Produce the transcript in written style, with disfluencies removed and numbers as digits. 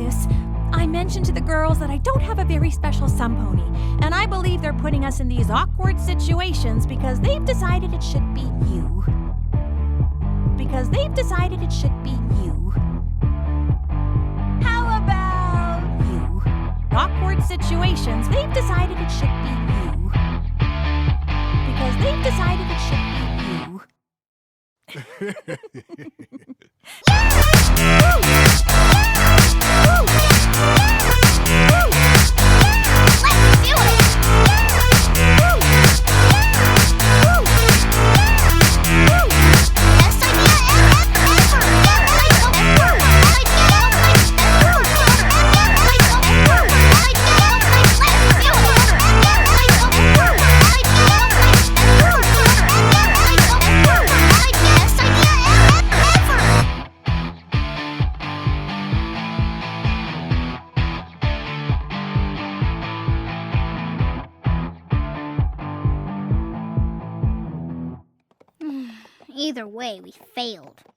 Darius. I mentioned to the girls that I don't have a very special sun pony, and I believe they're putting us in these awkward situations because they've decided it should be you. Because they've decided it should be you. How about you? Awkward situations, they've decided it should be you. Because they've decided it should be you. Either way, we failed.